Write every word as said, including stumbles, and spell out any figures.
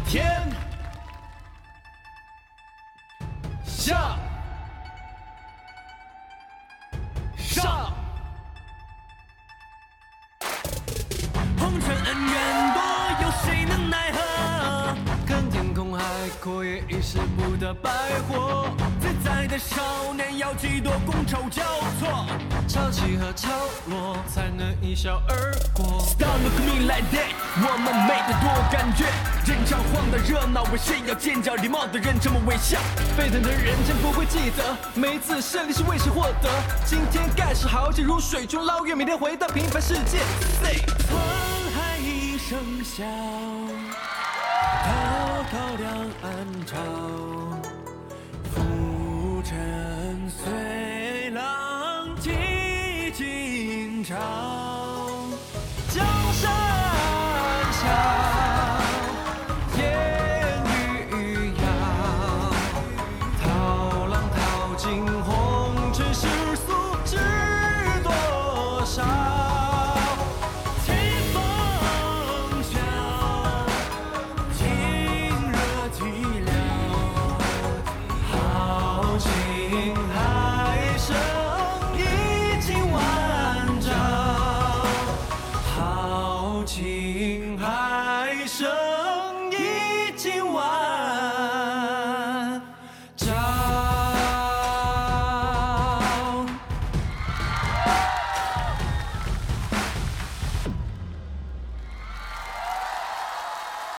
天下上，红尘恩怨多，有谁能奈何？看天空海阔，也已是不得百货。自在的少年，要几多觥筹交错？潮起和潮落，才能一笑而过。Start look me like that， 我们没得多感觉。人场晃的热闹，为谁要尖叫？礼貌的人这么微笑，沸腾的人间不会记得每一次胜利是为谁获得。今天盖世豪杰如水中捞月，每天回到平凡世界。沧海一声笑。